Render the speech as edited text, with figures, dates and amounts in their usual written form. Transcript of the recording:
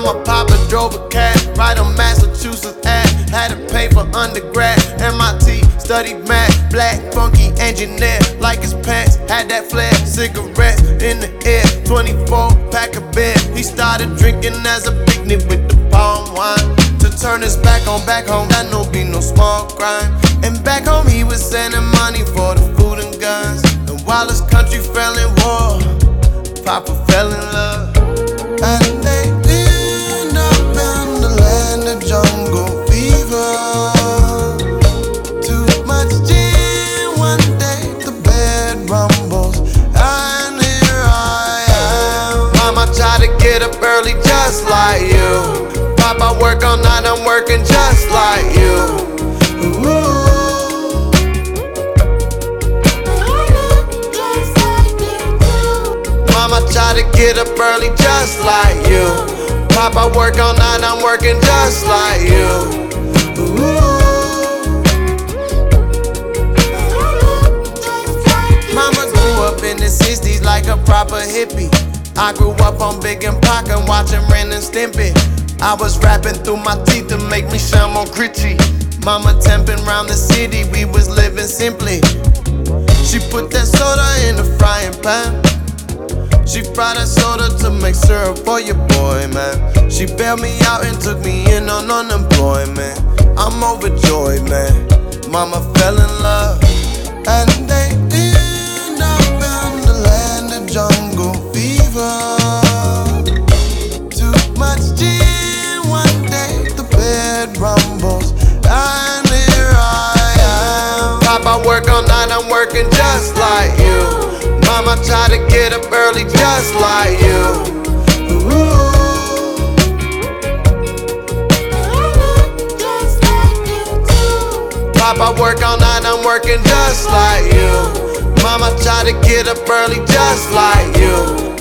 My papa drove a cab right on Massachusetts Ave. Had to pay for undergrad. MIT studied math. Black funky engineer like his pants. Had that flair. Cigarettes in the air. 24 pack of beer. He started drinking as a picnic with the palm wine. To turn his back home, that no be no small crime. And back home he was sending money for the food and guns. And while his country fell in war, Papa fell in love. And they end up in the land of jungle fever. Too much gin, one day the bed rumbles, and here I am. Mama tried to get up early just like you. Papa work all night, I'm working just like you. Ooh. Mama try to get up early just like you. Papa work all night, I'm working just like you. Ooh. Mama grew up in the 60s like a proper hippie. I grew up on Big and Pac and watching Ren and Stimpy. I was rapping through my teeth to make me sound more gritty. Mama temping round the city, we was living simply. She put that soda in the frying pan. She fried that soda to make syrup for your boy, man. She bailed me out and took me in on unemployment. I'm overjoyed, man. Mama fell in love. And they end up in the land of jungle fever. Too much gin, one day the bed rumbles, and here I am. Papa work all night, I'm working just like you. Mama try to get up early just like you. Ooh. Papa work all night, I'm working just like you. Mama try to get up early just like you.